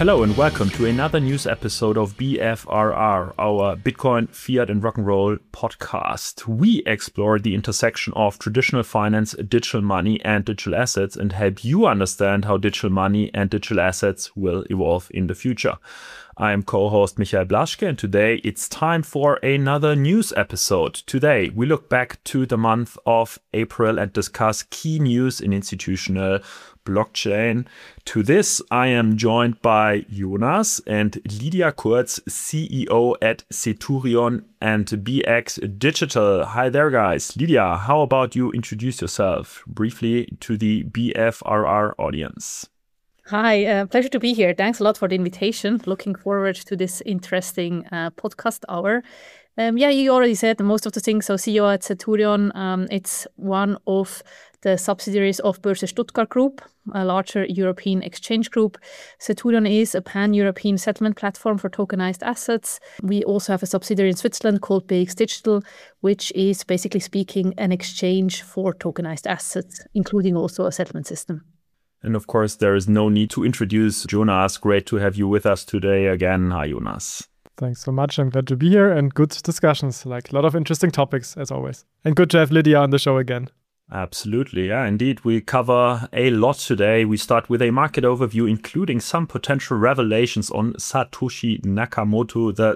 Hello and welcome to another news episode of BFRR, our Bitcoin, Fiat and Rock'n'Roll podcast. We explore the intersection of traditional finance, digital money and digital assets and help you understand how digital money and digital assets will evolve in the future. I am co-host Michael Blaschke, and today it's time for another news episode. Today we look back to the month of April and discuss key news in institutional blockchain. To this, I am joined by Jonas and Lydia Kurz, CEO at Centurion and BX Digital. Hi there, guys. Lydia, how about you introduce yourself briefly to the BFRR audience? Hi, pleasure to be here. Thanks a lot for the invitation. Looking forward to this interesting podcast hour. You already said most of the things. So CEO at Centurion, it's one of the subsidiaries of Börse Stuttgart Group, a larger European exchange group. Centurion is a pan-European settlement platform for tokenized assets. We also have a subsidiary in Switzerland called BX Digital, which is basically speaking an exchange for tokenized assets, including also a settlement system. And of course, there is no need to introduce Jonas. Great to have you with us today again. Hi, Jonas. Thanks so much. I'm glad to be here and good discussions, like a lot of interesting topics as always. And good to have Lydia on the show again. Absolutely. Yeah, indeed. We cover a lot today. We start with a market overview, including some potential revelations on Satoshi Nakamoto, the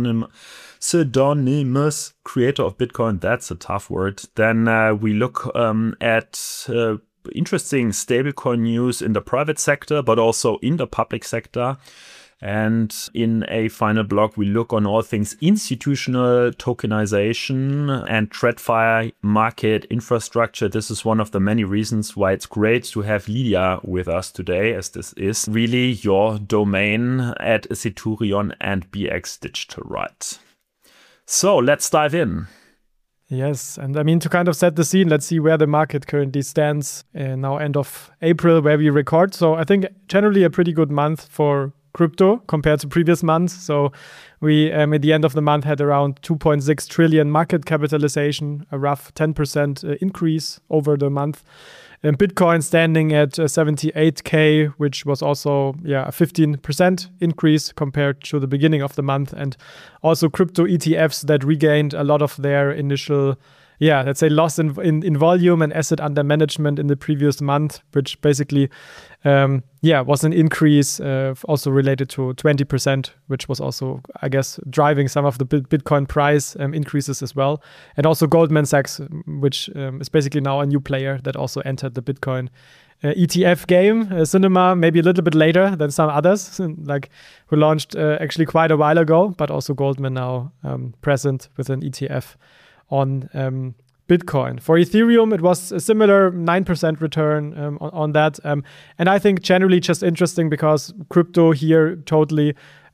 pseudonymous creator of Bitcoin. That's a tough word. Then we look at interesting stablecoin news in the private sector, but also in the public sector. And in a final block, we look on all things institutional tokenization and TradFi market infrastructure. This is one of the many reasons why it's great to have Lydia with us today, as this is really your domain at Centurion and BX Digital, right? So let's dive in. Yes, and I mean, to kind of set the scene, let's see where the market currently stands now end of April, where we record. So I think generally a pretty good month for crypto compared to previous months. So we at the end of the month had around 2.6 trillion market capitalization, a rough 10% increase over the month. And Bitcoin standing at 78K, which was also a 15% increase compared to the beginning of the month. And also crypto ETFs that regained a lot of their initial, let's say loss in volume and asset under management in the previous month, which basically was an increase also related to 20%, which was also, I guess, driving some of the Bitcoin price increases as well. And also Goldman Sachs, which is basically now a new player that also entered the Bitcoin ETF game. Cinema maybe a little bit later than some others, like who launched actually quite a while ago, but also Goldman now present with an ETF on Bitcoin. For Ethereum, it was a similar 9% return on that. And I think generally just interesting because crypto here totally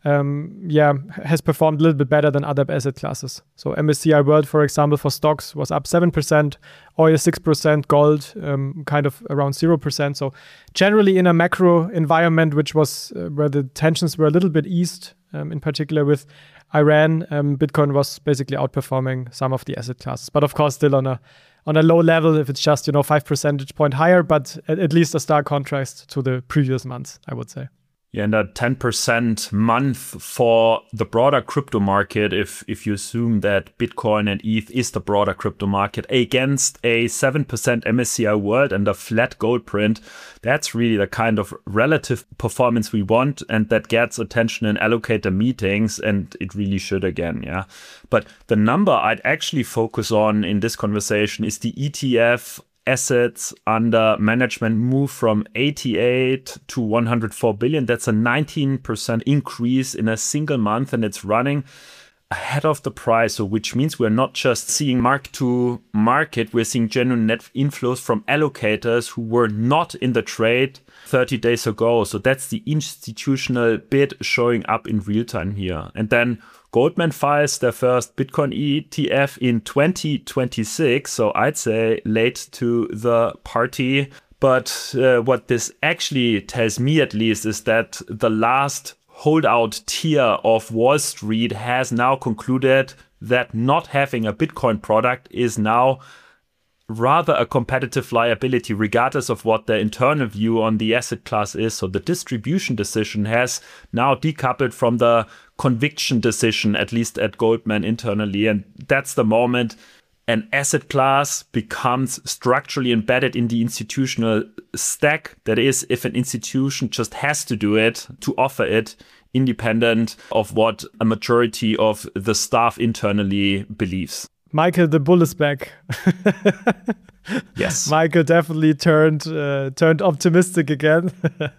has performed a little bit better than other asset classes. So MSCI World, for example, for stocks was up 7%, oil 6%, gold kind of around 0%. So generally in a macro environment, which was where the tensions were a little bit eased, in particular with Iran, Bitcoin was basically outperforming some of the asset classes, but of course still on a low level if it's just 5 percentage point higher, but at least a stark contrast to the previous months, I would say. Yeah, and a 10% month for the broader crypto market, if you assume that Bitcoin and ETH is the broader crypto market against a 7% MSCI World and a flat gold print, that's really the kind of relative performance we want, and that gets attention in allocator meetings, and it really should again, yeah. But the number I'd actually focus on in this conversation is the ETF assets under management move from 88 to 104 billion. That's a 19% increase in a single month, and it's running ahead of the price. So which means we're not just seeing mark to market, we're seeing genuine net inflows from allocators who were not in the trade 30 days ago. So that's the institutional bid showing up in real time here. And then Goldman files their first Bitcoin ETF in 2026, so I'd say late to the party. But what this actually tells me, at least, is that the last holdout tier of Wall Street has now concluded that not having a Bitcoin product is now rather a competitive liability, regardless of what the internal view on the asset class is. So the distribution decision has now decoupled from the conviction decision, at least at Goldman internally. And that's the moment an asset class becomes structurally embedded in the institutional stack. That is, if an institution just has to do it, to offer it, independent of what a majority of the staff internally believes. Michael, the bull is back. Yes. Michael definitely turned optimistic again.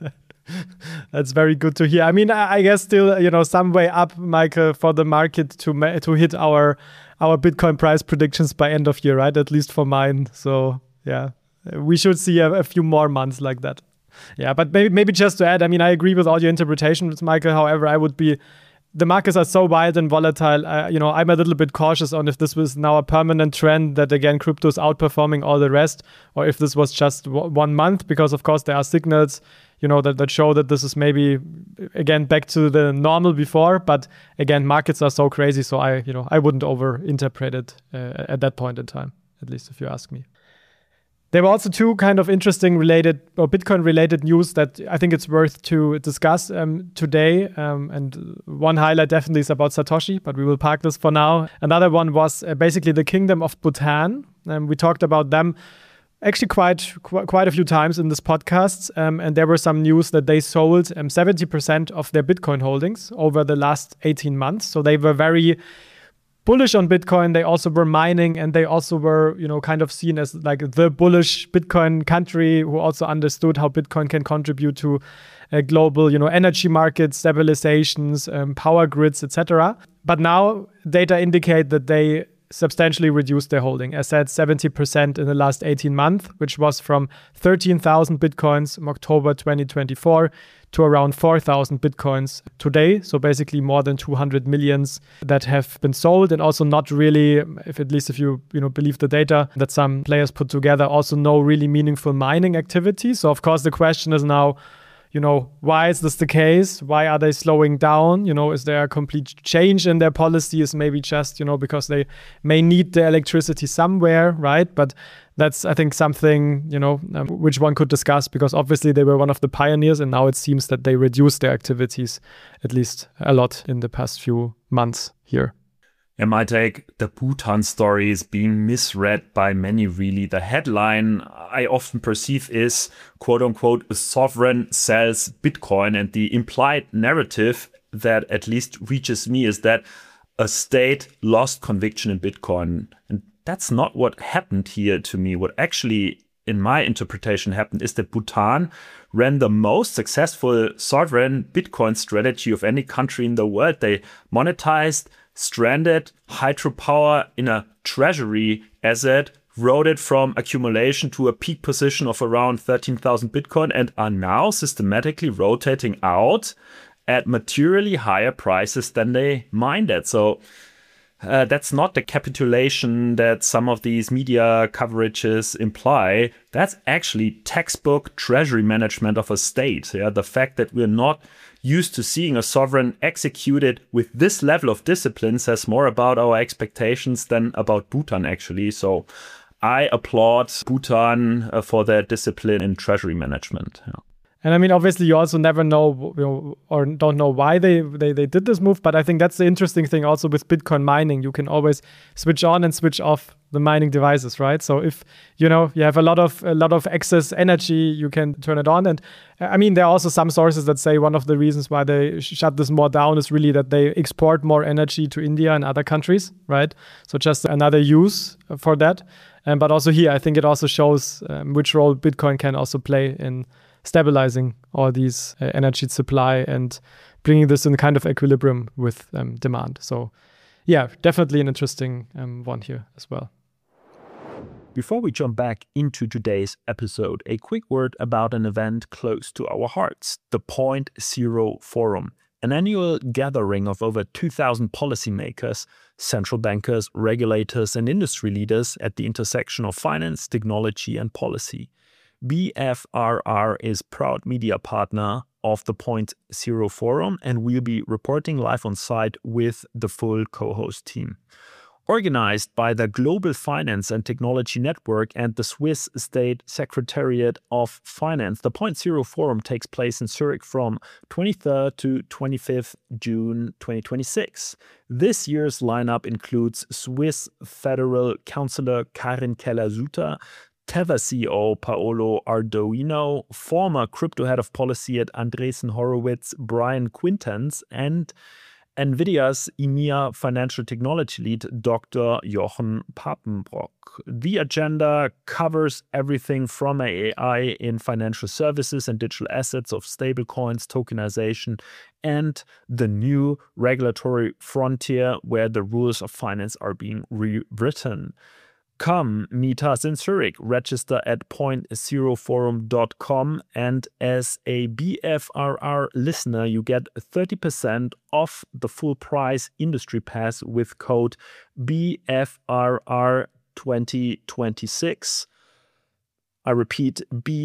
That's very good to hear. I mean, I guess still, some way up, Michael, for the market to hit our Bitcoin price predictions by end of year, right? At least for mine. So yeah, we should see a few more months like that. Yeah, but maybe just to add, I mean, I agree with all your interpretations, Michael. However, the markets are so wild and volatile. I'm a little bit cautious on if this was now a permanent trend that, again, crypto is outperforming all the rest, or if this was just 1 month, because, of course, there are signals, that show that this is maybe, again, back to the normal before. But, again, markets are so crazy, so I wouldn't over-interpret it at that point in time, at least if you ask me. There were also two kind of interesting Bitcoin-related news that I think it's worth to discuss today. And one highlight definitely is about Satoshi, but we will park this for now. Another one was basically the Kingdom of Bhutan. We talked about them actually quite a few times in this podcast. And there were some news that they sold 70% of their Bitcoin holdings over the last 18 months. So they were very bullish on Bitcoin. They also were mining, and they also were, kind of seen as like the bullish Bitcoin country who also understood how Bitcoin can contribute to global, energy markets, stabilizations, power grids, etc. But now data indicate that they substantially reduced their holding. As said, 70% in the last 18 months, which was from 13,000 Bitcoins in October 2024 to around 4,000 Bitcoins today. So basically more than 200 millions that have been sold, and also not really, if you believe the data that some players put together, also no really meaningful mining activity. So of course the question is now, why is this the case? Why are they slowing down? Is there a complete change in their policies? Maybe just, because they may need the electricity somewhere, right? But that's, I think, something, which one could discuss, because obviously they were one of the pioneers, and now it seems that they reduced their activities at least a lot in the past few months here. In my take, the Bhutan story is being misread by many, really. The headline I often perceive is, quote unquote, a sovereign sells Bitcoin. And the implied narrative that at least reaches me is that a state lost conviction in Bitcoin. And that's not what happened here to me. What actually, in my interpretation, happened is that Bhutan ran the most successful sovereign Bitcoin strategy of any country in the world. They monetized stranded hydropower in a treasury asset, rode it from accumulation to a peak position of around 13,000 Bitcoin, and are now systematically rotating out at materially higher prices than they mined at. So that's not the capitulation that some of these media coverages imply. That's actually textbook treasury management of a state. Yeah, the fact that we're not used to seeing a sovereign executed with this level of discipline says more about our expectations than about Bhutan, actually. So I applaud Bhutan for their discipline in treasury management. Yeah. And I mean, obviously, you also never know, or don't know why they did this move. But I think that's the interesting thing also with Bitcoin mining. You can always switch on and switch off the mining devices, right? So if you have a lot of excess energy, you can turn it on. And I mean, there are also some sources that say one of the reasons why they shut this more down is really that they export more energy to India and other countries, right? So just another use for that. But also here, I think it also shows which role Bitcoin can also play in stabilizing all these energy supply and bringing this in kind of equilibrium with demand. So yeah, definitely an interesting one here as well. Before we jump back into today's episode, a quick word about an event close to our hearts, the Point Zero Forum, an annual gathering of over 2,000 policymakers, central bankers, regulators, and industry leaders at the intersection of finance, technology, and policy. BFRR is proud media partner of the Point Zero Forum, and we'll be reporting live on site with the full co-host team. Organized by the Global Finance and Technology Network and the Swiss State Secretariat of Finance, the Point Zero Forum takes place in Zurich from 23rd to 25th June 2026. This year's lineup includes Swiss Federal Councillor Karin Keller-Sutter, Tether CEO Paolo Ardoino, former crypto head of policy at Andreessen Horowitz Brian Quintenz, and NVIDIA's EMEA financial technology lead, Dr. Jochen Papenbrock. The agenda covers everything from AI in financial services and digital assets of stablecoins, tokenization, and the new regulatory frontier where the rules of finance are being rewritten. Come meet us in Zurich. Register at pointzeroforum.com, and as a BFRR listener, you get 30% off the full price industry pass with code BFRR2026. I repeat,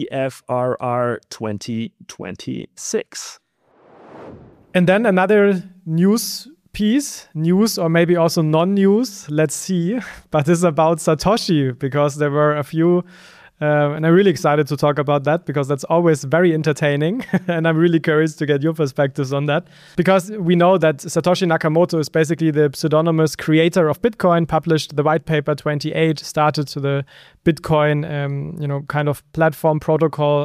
BFRR2026. And then another news or maybe also non-news, let's see, but it's about Satoshi, because there were a few, and I'm really excited to talk about that because that's always very entertaining, and I'm really curious to get your perspectives on that, because we know that Satoshi Nakamoto is basically the pseudonymous creator of Bitcoin, published the white paper 28, started to the Bitcoin, kind of platform protocol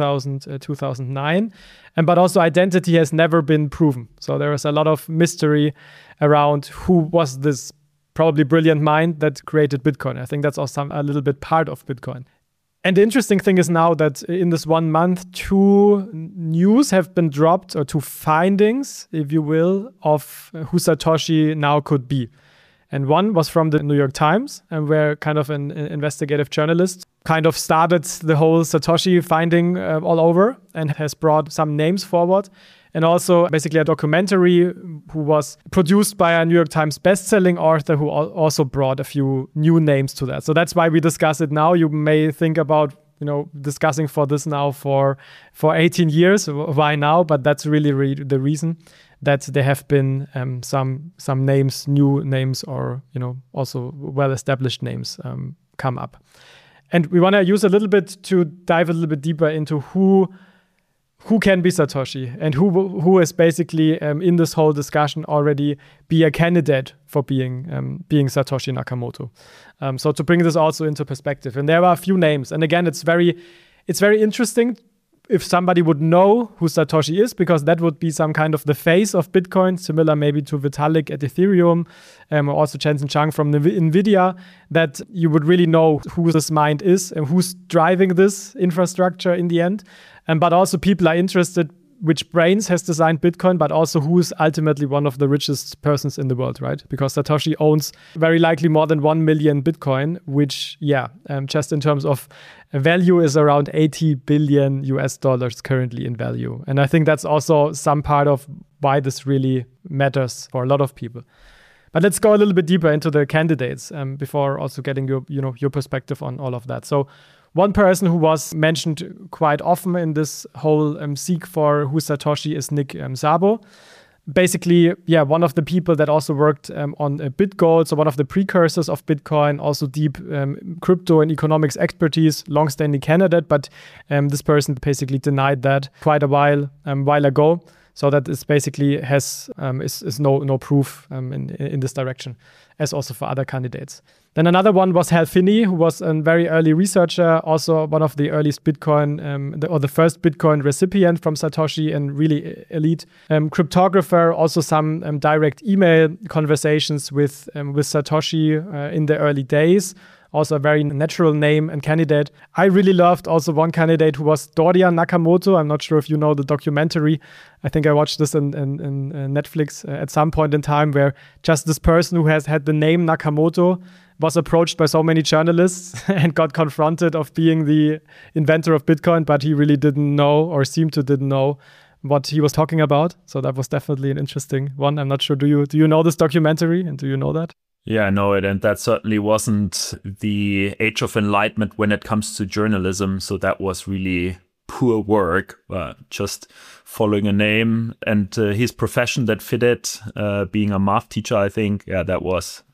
2009. But also identity has never been proven. So there is a lot of mystery around who was this probably brilliant mind that created Bitcoin. I think that's also a little bit part of Bitcoin. And the interesting thing is now that in this 1 month, 2 news have been dropped, or 2 findings, if you will, of who Satoshi now could be. And one was from the New York Times, and where kind of an investigative journalist kind of started the whole Satoshi finding all over and has brought some names forward. And also basically a documentary who was produced by a New York Times bestselling author who also brought a few new names to that. So that's why we discuss it now. You may think about discussing for this now for 18 years. Why now? But that's really the reason that there have been some names, new names, or also well-established names come up. And we want to use a little bit to dive a little bit deeper into who can be Satoshi and who is basically in this whole discussion already be a candidate for being Satoshi Nakamoto. So to bring this also into perspective, and there are a few names, and again, it's very interesting if somebody would know who Satoshi is, because that would be some kind of the face of Bitcoin, similar maybe to Vitalik at Ethereum, or also Jensen Huang from NVIDIA, that you would really know who this mind is and who's driving this infrastructure in the end. But also people are interested which brains has designed Bitcoin, but also who is ultimately one of the richest persons in the world, right? Because Satoshi owns very likely more than 1 million Bitcoin, which, just in terms of value is around $80 billion currently in value. And I think that's also some part of why this really matters for a lot of people. But let's go a little bit deeper into the candidates before also getting your perspective on all of that. So one person who was mentioned quite often in this whole seek for who Satoshi is Nick Szabo. Basically, one of the people that also worked on BitGold, so one of the precursors of Bitcoin, also deep crypto and economics expertise, long-standing candidate, but this person basically denied that quite a while ago. So that is basically has is no proof in this direction, as also for other candidates. Then another one was Hal Finney, who was a very early researcher, also one of the earliest Bitcoin, the first Bitcoin recipient from Satoshi, and really elite cryptographer. Also some direct email conversations with Satoshi in the early days. Also a very natural name and candidate. I really loved also one candidate who was Dorian Nakamoto. I'm not sure if you know the documentary. I think I watched this in Netflix at some point in time, where just this person who has had the name Nakamoto was approached by so many journalists and got confronted of being the inventor of Bitcoin, but he really didn't know, or seemed to didn't know, what he was talking about. So that was definitely an interesting one. I'm not sure. Do you know this documentary, and do you know that? Yeah, I know it. And that certainly wasn't the age of enlightenment when it comes to journalism. So that was really poor work, just following a name and his profession that fitted, being a math teacher, I think. Yeah, that was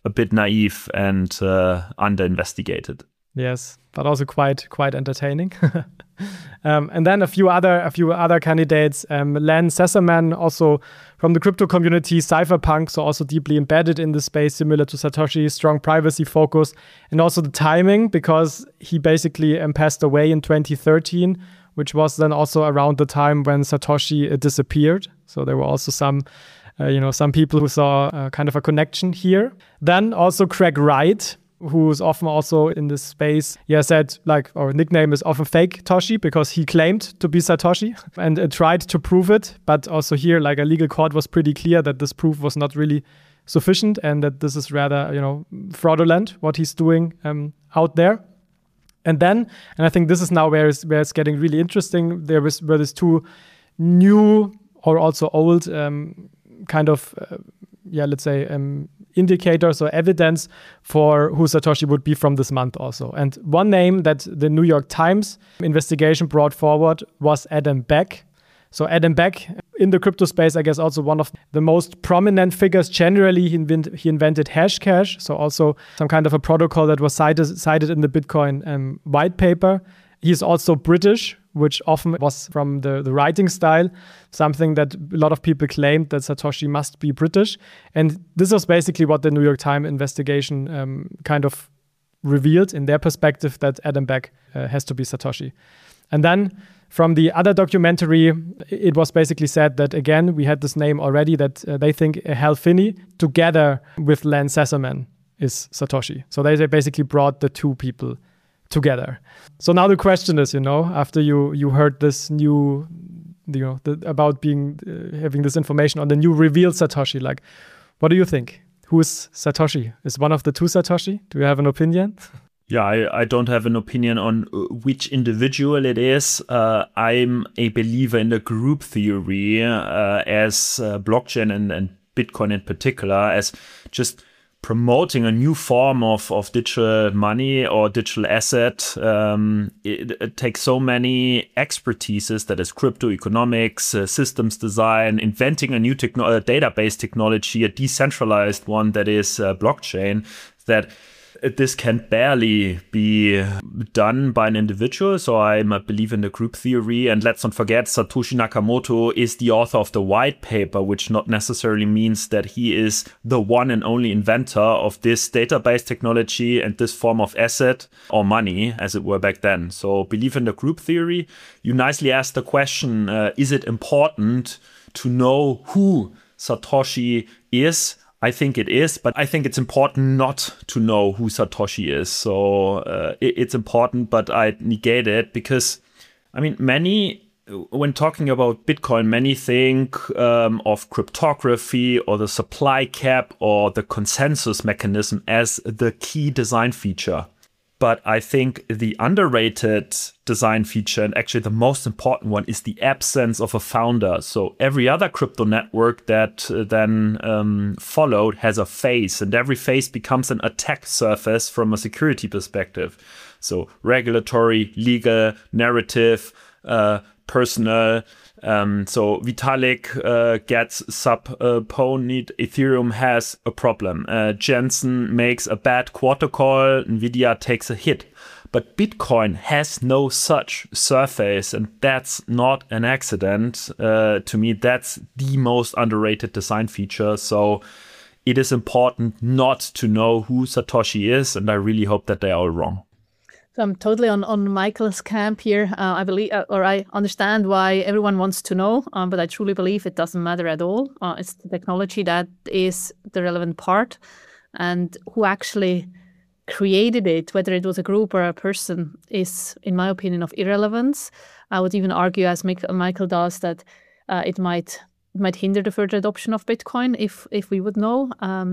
a bit naive and under-investigated. Yes, but also quite entertaining. And then a few other candidates. Len Sessamon, also from the crypto community, cypherpunk, so also deeply embedded in the space, similar to Satoshi, strong privacy focus, and also the timing, because he basically passed away in 2013, which was then also around the time when Satoshi disappeared. So there were also some people who saw kind of a connection here. Then also Craig Wright, who's often also in this space. He has said, our nickname is often Fake Toshi, because he claimed to be Satoshi and tried to prove it. But also here, a legal court was pretty clear that this proof was not really sufficient and that this is rather, fraudulent, what he's doing out there. And I think this is now where it's getting really interesting. Were these two new or also old indicators or evidence for who Satoshi would be from this month also. And one name that the New York Times investigation brought forward was Adam Back. So Adam Back, in the crypto space, I guess also one of the most prominent figures. Generally, he invented Hashcash, so also some kind of a protocol that was cited in the Bitcoin white paper. He's also British, which often was from the writing style, something that a lot of people claimed that Satoshi must be British. And this was basically what the New York Times investigation kind of revealed in their perspective, that Adam Back has to be Satoshi. And then from the other documentary, it was basically said that, again, we had this name already, that they think Hal Finney together with Len Sessamon is Satoshi. So they basically brought the two people together. So now the question is, after you heard this new, about being having this information on the new revealed Satoshi, what do you think? Who is Satoshi? Is one of the two Satoshi? Do you have an opinion? Yeah, I don't have an opinion on which individual it is. I'm a believer in the group theory as blockchain and Bitcoin in particular, as just promoting a new form of digital money or digital asset. It takes so many expertises, that is crypto economics, systems design, inventing a new database technology, a decentralized one that is blockchain, that this can barely be done by an individual. So I'm a believer in the group theory. And let's not forget, Satoshi Nakamoto is the author of the white paper, which not necessarily means that he is the one and only inventor of this database technology and this form of asset or money, as it were back then. So believe in the group theory. You nicely asked the question, is it important to know who Satoshi is? I think it is, but I think it's important not to know who Satoshi is. So it's important, but I negate it because, many, when talking about Bitcoin, many think of cryptography or the supply cap or the consensus mechanism as the key design feature. But I think the underrated design feature, and actually the most important one, is the absence of a founder. So every other crypto network that then followed has a face, and every face becomes an attack surface from a security perspective. So regulatory, legal, narrative, personal. So Vitalik gets subpoenaed, Ethereum has a problem. Jensen makes a bad quarter call, Nvidia takes a hit. But Bitcoin has no such surface, and that's not an accident. To me, that's the most underrated design feature. So it is important not to know who Satoshi is, and I really hope that they are all wrong. So I'm totally on Michael's camp here. I believe, or I understand why everyone wants to know, but I truly believe it doesn't matter at all. It's the technology that is the relevant part, and who actually created it, whether it was a group or a person, is, in my opinion, of irrelevance. I would even argue, as Michael does, that it might hinder the further adoption of Bitcoin if we would know.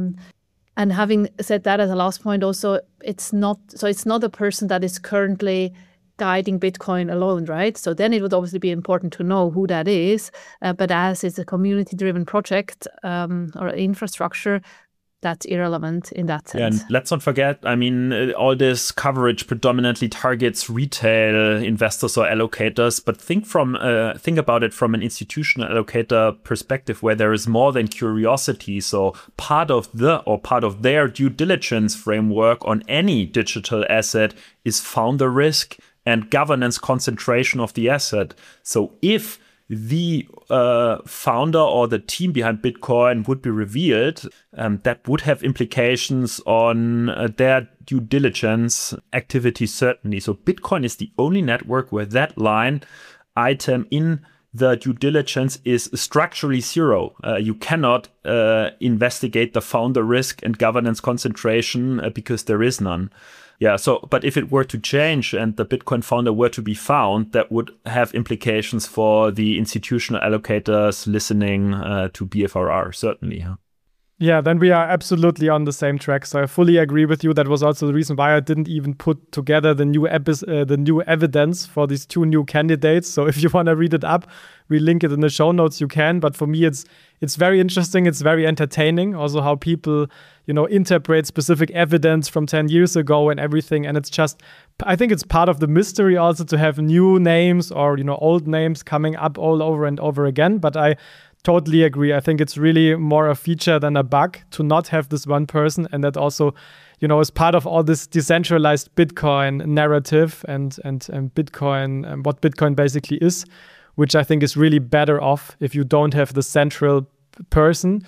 And having said that, as a last point, also, it's not a person that is currently guiding Bitcoin alone, right? So then it would obviously be important to know who that is. But as it's a community-driven project or infrastructure, that's irrelevant in that sense. Yeah, and let's not forget, I mean, all this coverage predominantly targets retail investors or allocators, but think about it from an institutional allocator perspective, where there is more than curiosity. So part of their due diligence framework on any digital asset is founder risk and governance concentration of the asset. So if the founder or the team behind Bitcoin would be revealed, that would have implications on their due diligence activities, certainly. So Bitcoin is the only network where that line item in the due diligence is structurally zero. You cannot investigate the founder risk and governance concentration because there is none. Yeah, but if it were to change and the Bitcoin founder were to be found, that would have implications for the institutional allocators listening to BFRR, certainly. Huh? Yeah, then we are absolutely on the same track. So I fully agree with you. That was also the reason why I didn't even put together the new evidence for these two new candidates. So if you want to read it up, we link it in the show notes, you can. But for me, it's very interesting. It's very entertaining. Also how people, interpret specific evidence from 10 years ago and everything. And it's just, I think it's part of the mystery also to have new names or, old names coming up all over and over again. But I totally agree. I think it's really more a feature than a bug to not have this one person. And that also, is part of all this decentralized Bitcoin narrative and Bitcoin and what Bitcoin basically is, which I think is really better off if you don't have the central person,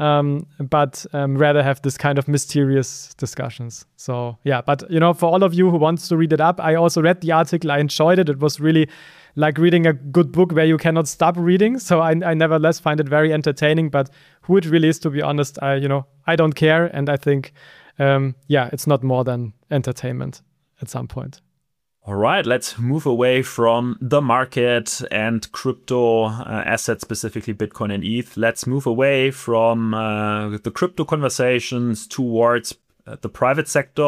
but rather have this kind of mysterious discussions. So yeah, but for all of you who wants to read it up, I also read the article. I enjoyed it. It was really like reading a good book where you cannot stop reading. So I nevertheless find it very entertaining. But who it really is, to be honest, I don't care. And I think, it's not more than entertainment at some point. All right, let's move away from the market and crypto assets, specifically Bitcoin and ETH. Let's move away from the crypto conversations towards the private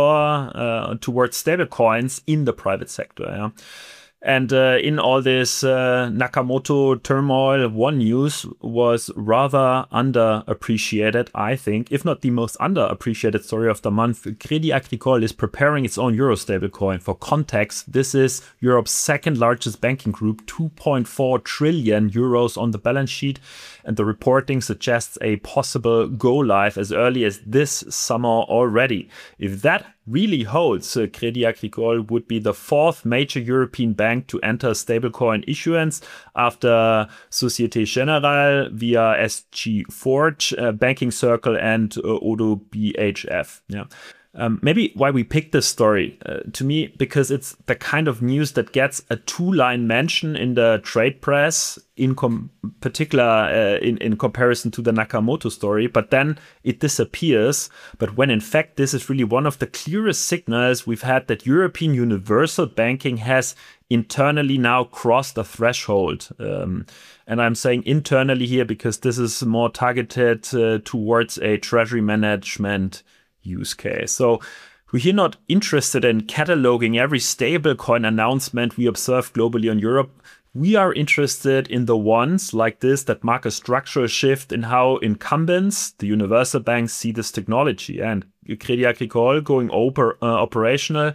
sector, towards stablecoins in the private sector. Yeah? And in all this Nakamoto turmoil, one news was rather underappreciated, I think, if not the most underappreciated story of the month. Crédit Agricole is preparing its own euro stablecoin. For context, this is Europe's second largest banking group, 2.4 trillion euros on the balance sheet. And the reporting suggests a possible go-live as early as this summer already. If that really holds, Crédit Agricole would be the fourth major European bank to enter stablecoin issuance after Société Générale via SG Forge, Banking Circle, and Odo BHF. Yeah. Maybe why we picked this story, to me, because it's the kind of news that gets a two-line mention in the trade press, in particular in comparison to the Nakamoto story, but then it disappears. But when in fact this is really one of the clearest signals we've had that European universal banking has internally now crossed a threshold. And I'm saying internally here because this is more targeted towards a treasury management use case. So we're here not interested in cataloging every stablecoin announcement we observe globally in Europe. We are interested in the ones like this that mark a structural shift in how incumbents, the universal banks, see this technology. And Crédit Agricole going operational,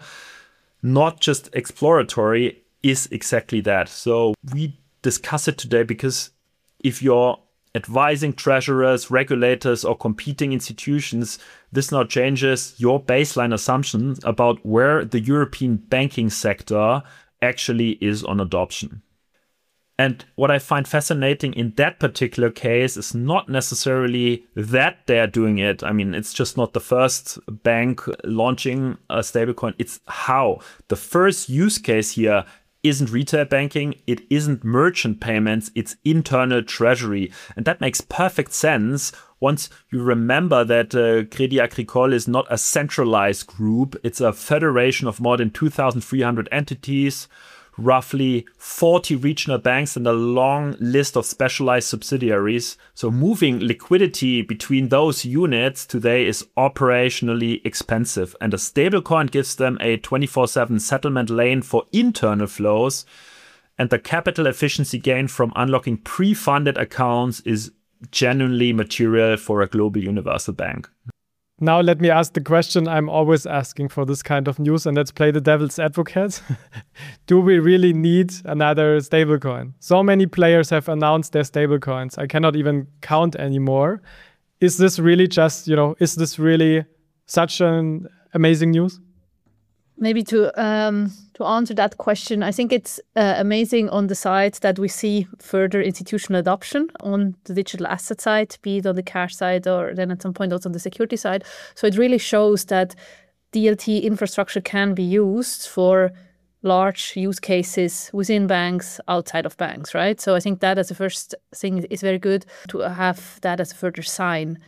not just exploratory, is exactly that. So we discuss it today because if you're advising treasurers, regulators, or competing institutions, this now changes your baseline assumptions about where the European banking sector actually is on adoption. And what I find fascinating in that particular case is not necessarily that they're doing it. I mean, it's just not the first bank launching a stablecoin. It's how. The first use case here isn't retail banking, it isn't merchant payments, it's internal treasury. And that makes perfect sense once you remember that Crédit Agricole is not a centralized group. It's a federation of more than 2,300 entities, roughly 40 regional banks, and a long list of specialized subsidiaries. So moving liquidity between those units today is operationally expensive. And a stablecoin gives them a 24/7 settlement lane for internal flows. And the capital efficiency gain from unlocking pre-funded accounts is genuinely material for a global universal bank. Now let me ask the question I'm always asking for this kind of news, and let's play the devil's advocate. Do we really need another stablecoin? So many players have announced their stablecoins. I cannot even count anymore. Is this really just, is this really such an amazing news? Maybe to answer that question, I think it's amazing on the side that we see further institutional adoption on the digital asset side, be it on the cash side or then at some point also on the security side. So it really shows that DLT infrastructure can be used for large use cases within banks, outside of banks, right? So I think that as a first thing is very good to have that as a further sign.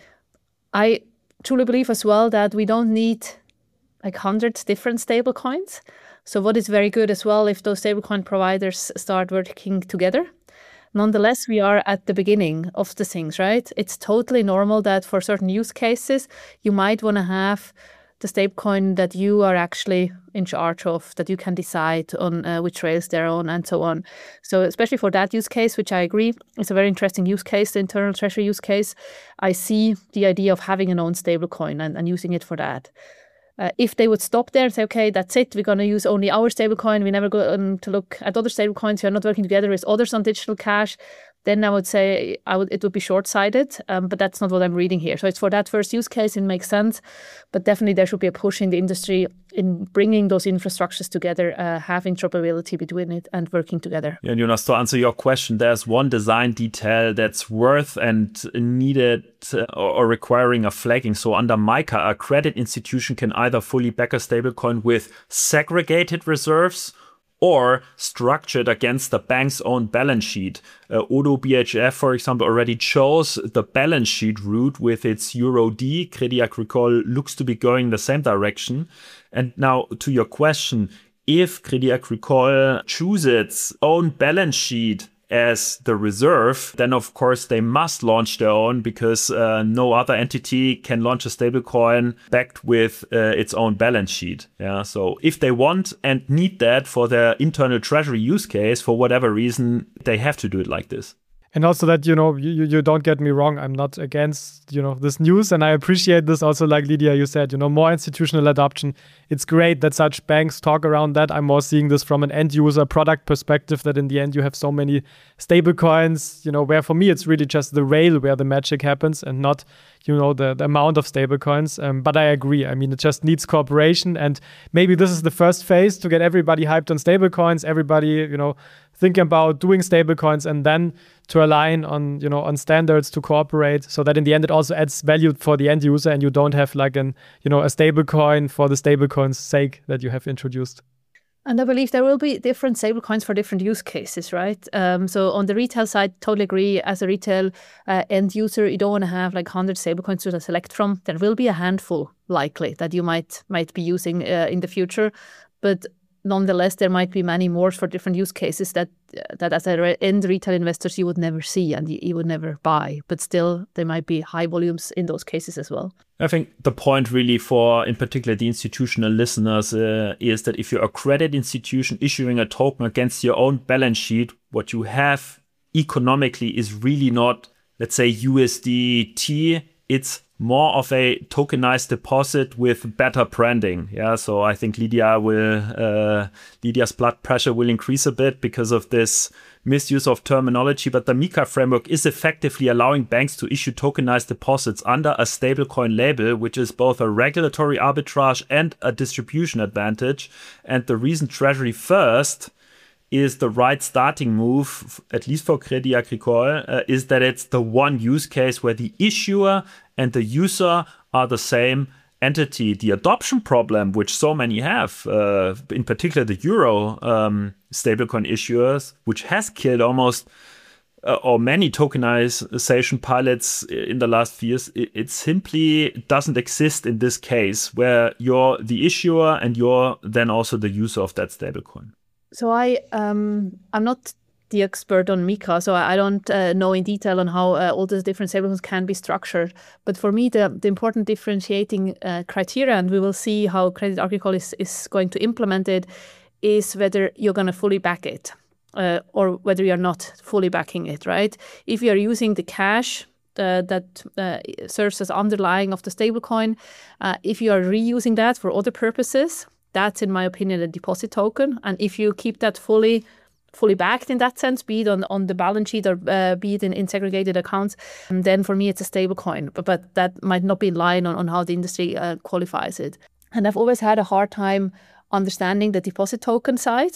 I truly believe as well that we don't need like 100 different stablecoins. So what is very good as well if those stablecoin providers start working together. Nonetheless, we are at the beginning of the things, right? It's totally normal that for certain use cases, you might want to have the stablecoin that you are actually in charge of, that you can decide on which rails they're on and so on. So especially for that use case, which I agree is a very interesting use case, the internal treasury use case, I see the idea of having an own stablecoin and using it for that. If they would stop there and say, okay, that's it, we're going to use only our stablecoin, we never go to look at other stablecoins, we are not working together with others on digital cash, then I would say it would be short-sighted, but that's not what I'm reading here. So it's for that first use case, it makes sense, but definitely there should be a push in the industry in bringing those infrastructures together, having interoperability between it and working together. Yeah, Jonas, to answer your question, there's one design detail that's worth and needed or requiring a flagging. So under MiCA, a credit institution can either fully back a stablecoin with segregated reserves or structured against the bank's own balance sheet. ODDO BHF, for example, already chose the balance sheet route with its EURD. Crédit Agricole looks to be going the same direction. And now to your question, if Crédit Agricole chooses its own balance sheet as the reserve, then of course they must launch their own because no other entity can launch a stablecoin backed with its own balance sheet. Yeah, so if they want and need that for their internal treasury use case, for whatever reason, they have to do it like this. And also that, you don't get me wrong, I'm not against, this news. And I appreciate this also, like Lydia, you said, more institutional adoption. It's great that such banks talk around that. I'm more seeing this from an end user product perspective, that in the end you have so many stable coins, where for me it's really just the rail where the magic happens and not, the amount of stable coins. But I agree. I mean, it just needs cooperation. And maybe this is the first phase to get everybody hyped on stable coins, everybody, thinking about doing stable coins, and then to align on, on standards to cooperate, so that in the end it also adds value for the end user, and you don't have like a stable coin for the stable coin's sake that you have introduced. And I believe there will be different stablecoins for different use cases, right? So on the retail side, totally agree. As a retail end user, you don't want to have like 100 stablecoins to select from. There will be a handful likely that you might be using in the future, but nonetheless, there might be many more for different use cases that as end retail investors you would never see and you would never buy. But still, there might be high volumes in those cases as well. I think the point really for, in particular, the institutional listeners is that if you're a credit institution issuing a token against your own balance sheet, what you have economically is really not, let's say, USDT. It's more of a tokenized deposit with better branding. Yeah, so I think Lydia's blood pressure will increase a bit because of this misuse of terminology. But the MiCA framework is effectively allowing banks to issue tokenized deposits under a stablecoin label, which is both a regulatory arbitrage and a distribution advantage. And the reason Treasury First is the right starting move, at least for Crédit Agricole, is that it's the one use case where the issuer and the user are the same entity. The adoption problem, which so many have, in particular the Euro stablecoin issuers, which has killed almost or many tokenization pilots in the last few years, it simply doesn't exist in this case where you're the issuer and you're then also the user of that stablecoin. So I'm not the expert on MiCA, so I don't know in detail on how all those different stablecoins can be structured. But for me, the important differentiating criteria, and we will see how Crédit Agricole is going to implement it, is whether you're going to fully back it or whether you're not fully backing it, right? If you're using the cash that serves as underlying of the stablecoin. If you are reusing that for other purposes, that's, in my opinion, a deposit token. And if you keep that fully backed in that sense, be it on the balance sheet or be it in segregated accounts, then for me it's a stablecoin. But that might not be in line on how the industry qualifies it. And I've always had a hard time understanding the deposit token side.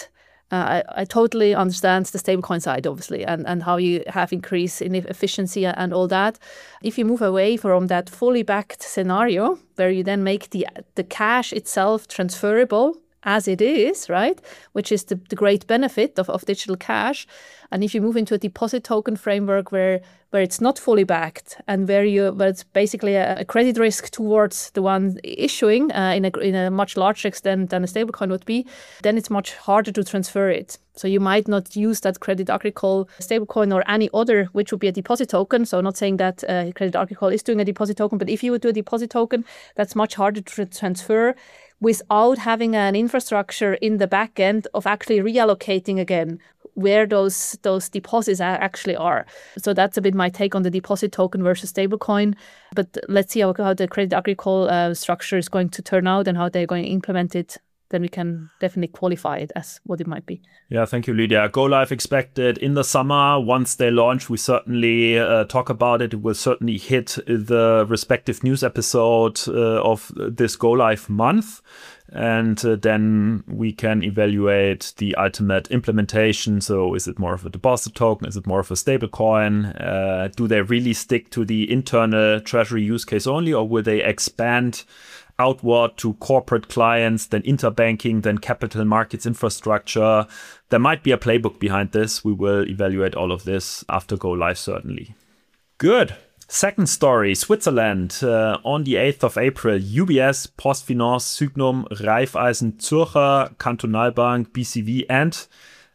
I totally understand the stablecoin side, obviously, and how you have increase in efficiency and all that. If you move away from that fully backed scenario, where you then make the cash itself transferable as it is, right, which is the great benefit of digital cash. And if you move into a deposit token framework where it's not fully backed and where it's basically a credit risk towards the one issuing in a much larger extent than a stablecoin would be, then it's much harder to transfer it. So you might not use that Crédit Agricole stablecoin or any other, which would be a deposit token. So not saying that Crédit Agricole is doing a deposit token, but if you would do a deposit token, that's much harder to transfer without having an infrastructure in the back end of actually reallocating again where those deposits actually are. So that's a bit my take on the deposit token versus stablecoin. But let's see how the Crédit Agricole structure is going to turn out and how they're going to implement it. Then we can definitely qualify it as what it might be. Yeah, thank you, Lydia. Go live expected in the summer. Once they launch, we certainly talk about it. It will certainly hit the respective news episode of this go live month. And then we can evaluate the ultimate implementation. So is it more of a deposit token? Is it more of a stable coin? Do they really stick to the internal treasury use case only, or will they expand outward to corporate clients, then interbanking, then capital markets infrastructure? There might be a playbook behind this. We will evaluate all of this after go live, certainly. Good. Second story, Switzerland. On the 8th of April, UBS, PostFinance, Sygnum, Raiffeisen, Zürcher, Kantonalbank, BCV, and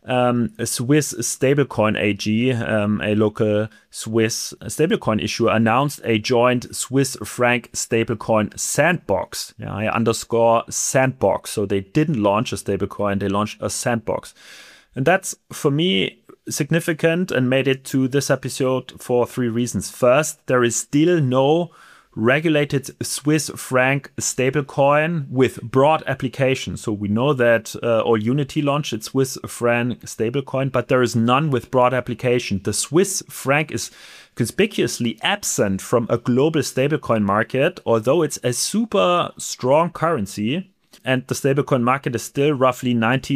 Swiss Stablecoin AG, a local Swiss stablecoin issuer, announced a joint Swiss franc stablecoin sandbox. Yeah, I underscore sandbox. So they didn't launch a stablecoin, they launched a sandbox. And that's, for me, significant and made it to this episode for three reasons. First, there is still no regulated Swiss franc stablecoin with broad application. So we know that AllUnity launched its Swiss franc stablecoin, but there is none with broad application. The Swiss franc is conspicuously absent from a global stablecoin market, although it's a super strong currency. And the stablecoin market is still roughly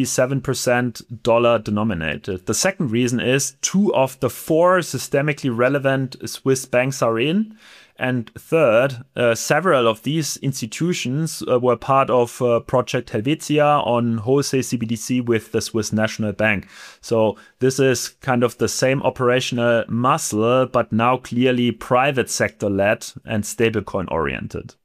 97% dollar denominated. The second reason is 2 of the 4 systemically relevant Swiss banks are in. And third, several of these institutions were part of Project Helvetia on wholesale CBDC with the Swiss National Bank. So this is kind of the same operational muscle, but now clearly private sector led and stablecoin oriented.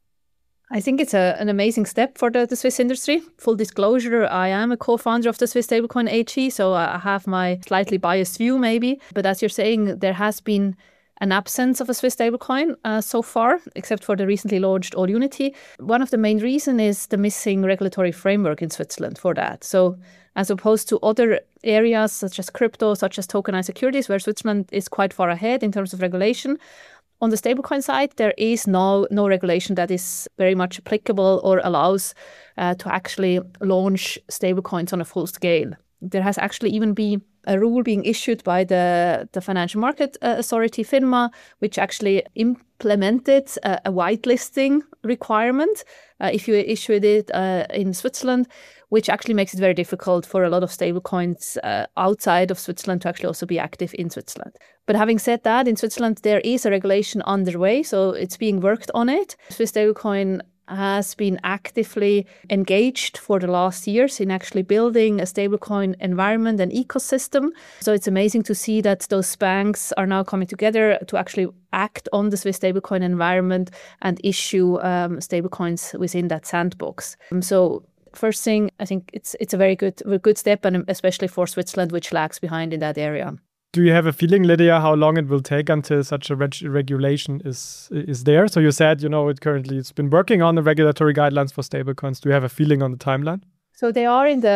I think it's an amazing step for the Swiss industry. Full disclosure, I am a co-founder of the Swiss Stablecoin AG, so I have my slightly biased view maybe. But as you're saying, there has been an absence of a Swiss stablecoin so far, except for the recently launched AllUnity. One of the main reasons is the missing regulatory framework in Switzerland for that. So as opposed to other areas such as crypto, such as tokenized securities, where Switzerland is quite far ahead in terms of regulation, on the stablecoin side, there is no regulation that is very much applicable or allows to actually launch stablecoins on a full scale. There has actually even been a rule being issued by the Financial Market Authority, FINMA, which actually implemented a whitelisting requirement if you issued it in Switzerland, which actually makes it very difficult for a lot of stablecoins outside of Switzerland to actually also be active in Switzerland. But having said that, in Switzerland, there is a regulation underway, so it's being worked on it. Swiss Stablecoin has been actively engaged for the last years in actually building a stablecoin environment and ecosystem. So it's amazing to see that those banks are now coming together to actually act on the Swiss stablecoin environment and issue stablecoins within that sandbox. So first thing, I think it's a very good step, and especially for Switzerland, which lags behind in that area. Do you have a feeling, Lydia, how long it will take until such a regulation is there? So you said, it's been working on the regulatory guidelines for stablecoins. Do you have a feeling on the timeline? So they are in the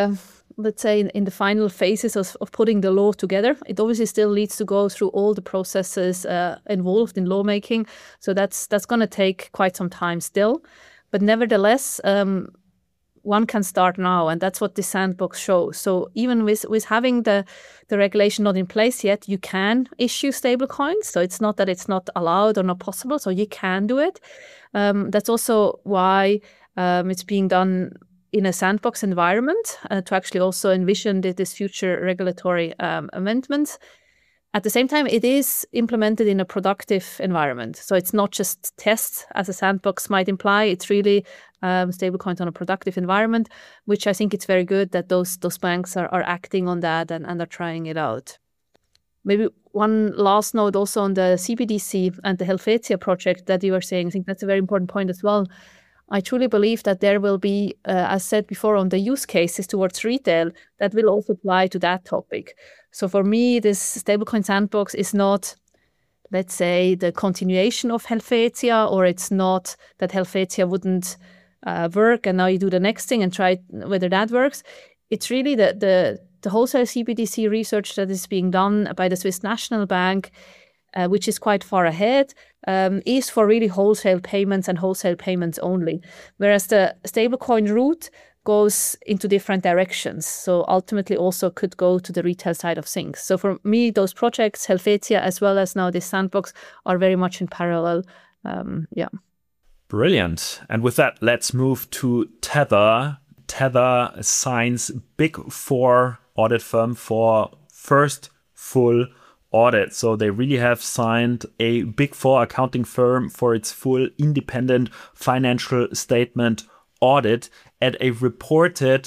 let's say, in the final phases of putting the law together. It obviously still needs to go through all the processes involved in lawmaking. So that's going to take quite some time still. But nevertheless, one can start now, and that's what the sandbox shows. So even with having the regulation not in place yet, you can issue stablecoins. So it's not that it's not allowed or not possible. So you can do it. That's also why it's being done in a sandbox environment to actually also envision this future regulatory amendments. At the same time, it is implemented in a productive environment. So it's not just tests, as a sandbox might imply. It's really stablecoins on a productive environment, which I think it's very good that those banks are acting on that and are trying it out. Maybe one last note also on the CBDC and the Helvetia project that you were saying. I think that's a very important point as well. I truly believe that there will be, as said before, on the use cases towards retail, that will also apply to that topic. So for me, this stablecoin sandbox is not, let's say, the continuation of Helvetia, or it's not that Helvetia wouldn't work and now you do the next thing and try whether that works. It's really the wholesale CBDC research that is being done by the Swiss National Bank, which is quite far ahead, is for really wholesale payments and wholesale payments only. Whereas the stablecoin route goes into different directions. So ultimately also could go to the retail side of things. So for me, those projects, Helvetia, as well as now this sandbox, are very much in parallel. Brilliant. And with that, let's move to Tether. Tether signs Big Four audit firm for first full audit. So they really have signed a Big Four accounting firm for its full independent financial statement audit at a reported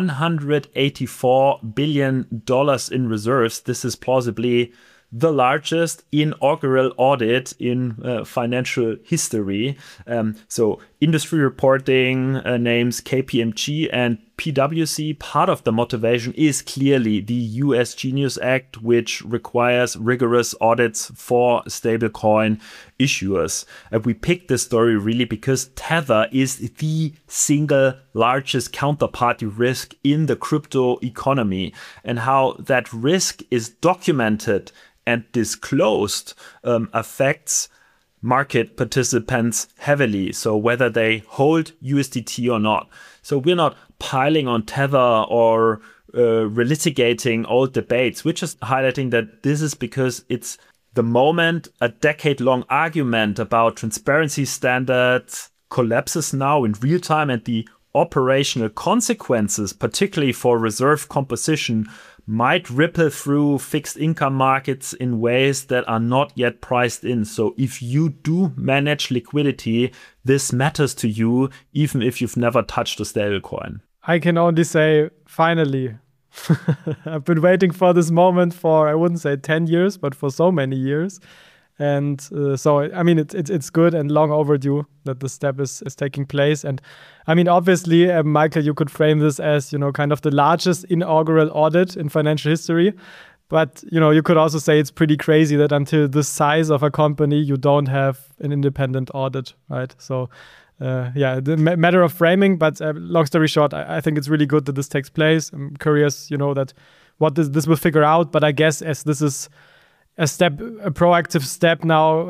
$184 billion in reserves. This is plausibly the largest inaugural audit in financial history. So industry reporting names KPMG and PwC. Part of the motivation is clearly the US Genius Act, which requires rigorous audits for stablecoin issuers. We picked this story really because Tether is the single largest counterparty risk in the crypto economy, and how that risk is documented and disclosed affects market participants heavily. So whether they hold USDT or not. So we're not piling on Tether or relitigating old debates. We're just highlighting that this is because it's the moment a decade-long argument about transparency standards collapses now in real time, and the operational consequences, particularly for reserve composition, might ripple through fixed income markets in ways that are not yet priced in. So if you do manage liquidity, this matters to you, even if you've never touched a stablecoin. I can only say, finally. I've been waiting for this moment for, I wouldn't say 10 years, but for so many years. And so, I mean, it's good and long overdue that the step is taking place. And I mean, obviously, Michael, you could frame this as, kind of the largest inaugural audit in financial history. But, you could also say it's pretty crazy that until this size of a company, you don't have an independent audit, right? So, the matter of framing. But long story short, I think it's really good that this takes place. I'm curious, that what this will figure out. But I guess as this is a proactive step now,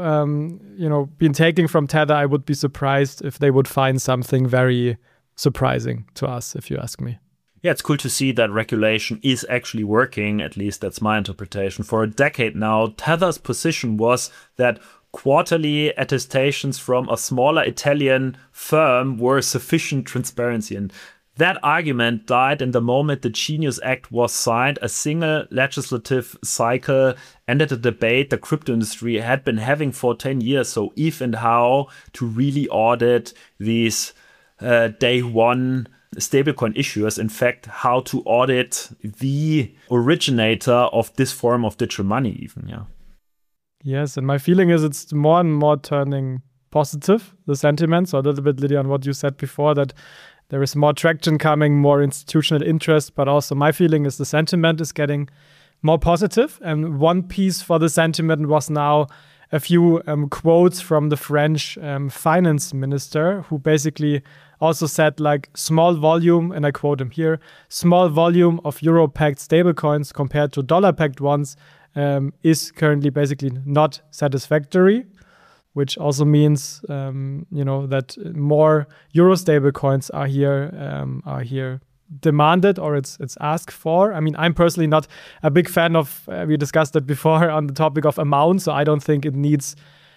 being taken from Tether, I would be surprised if they would find something very surprising to us, if you ask me. Yeah, it's cool to see that regulation is actually working. At least that's my interpretation. For a decade now, Tether's position was that quarterly attestations from a smaller Italian firm were sufficient transparency. And that argument died in the moment the Genius Act was signed, a single legislative cycle ended a debate the crypto industry had been having for 10 years. So if and how to really audit these day one stablecoin issuers, in fact, how to audit the originator of this form of digital money even, yeah. Yes, and my feeling is it's more and more turning positive, the sentiment. So a little bit, Lydia, on what you said before, that there is more traction coming, more institutional interest, but also my feeling is the sentiment is getting more positive. And one piece for the sentiment was now a few quotes from the French finance minister, who basically also said like small volume, and I quote him here, small volume of euro-pegged stablecoins compared to dollar-pegged ones is currently basically not satisfactory, which also means that more euro stablecoins are here demanded, or it's asked for. I mean, I'm personally not a big fan of. We discussed that before on the topic of amount, so I don't think it needs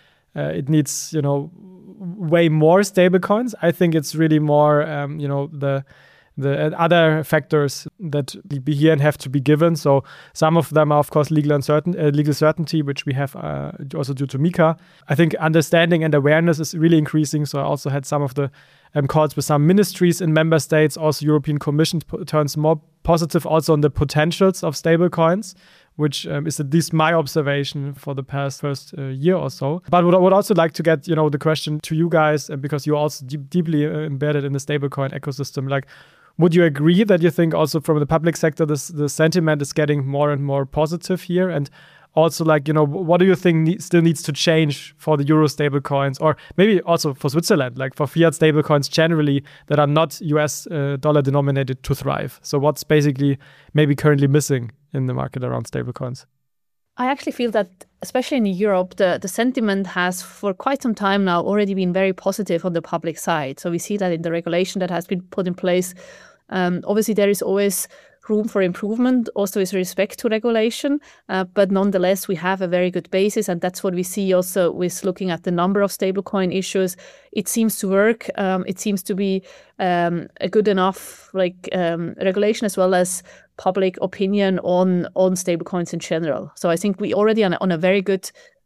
way more stablecoins. I think it's really more the other factors that be here and have to be given. So some of them are, of course, legal certainty, which we have also due to MiCA. I think understanding and awareness is really increasing. So I also had some of the calls with some ministries in member states. Also, European Commission turns more positive also on the potentials of stablecoins, which is at least my observation for the first year or so. But I would also like to get the question to you guys, because you're also deeply embedded in the stablecoin ecosystem. Like, would you agree that you think also from the public sector the sentiment is getting more and more positive here? And also, what do you think still needs to change for the euro stablecoins, or maybe also for Switzerland, like for fiat stablecoins generally that are not US dollar denominated to thrive? So what's basically maybe currently missing in the market around stablecoins? I actually feel that, especially in Europe, the sentiment has for quite some time now already been very positive on the public side. So we see that in the regulation that has been put in place. Obviously, there is always room for improvement, also with respect to regulation. But nonetheless, we have a very good basis. And that's what we see also with looking at the number of stablecoin issues. It seems to work. It seems to be a good enough regulation as well as public opinion on stablecoins in general. So I think we already on a very good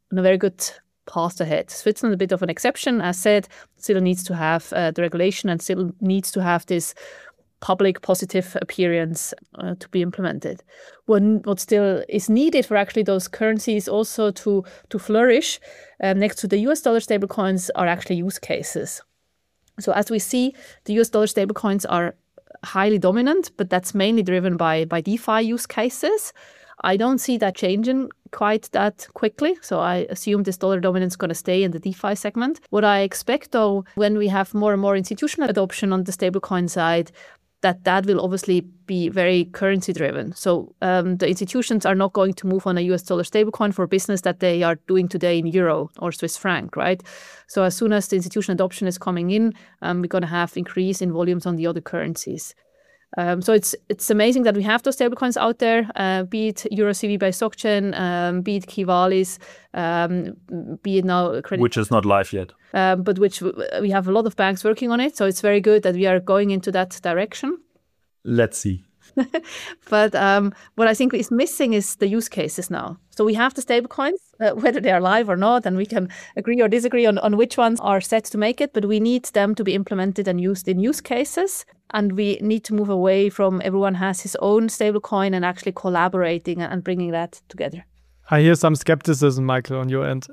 path ahead. Switzerland is a bit of an exception, as said, still needs to have the regulation and still needs to have this public positive appearance to be implemented. What still is needed for actually those currencies also to flourish next to the US dollar stablecoins are actually use cases. So as we see, the US dollar stablecoins are highly dominant, but that's mainly driven by DeFi use cases. I don't see that changing quite that quickly. So I assume this dollar dominance is going to stay in the DeFi segment. What I expect, though, when we have more and more institutional adoption on the stablecoin side, that will obviously be very currency driven. So the institutions are not going to move on a US dollar stablecoin for business that they are doing today in euro or Swiss franc, right? So as soon as the institutional adoption is coming in, we're going to have increase in volumes on the other currencies. So it's amazing that we have those stablecoins out there, be it EuroCV by SocGen, be it Kivalis, be it now Credit, which is not live yet, but which we have a lot of banks working on it. So it's very good that we are going into that direction. Let's see. But what I think is missing is the use cases now. So we have the stablecoins, whether they are live or not, and we can agree or disagree on which ones are set to make it, but we need them to be implemented and used in use cases. And we need to move away from everyone has his own stablecoin and actually collaborating and bringing that together. I hear some skepticism, Michael, on your end.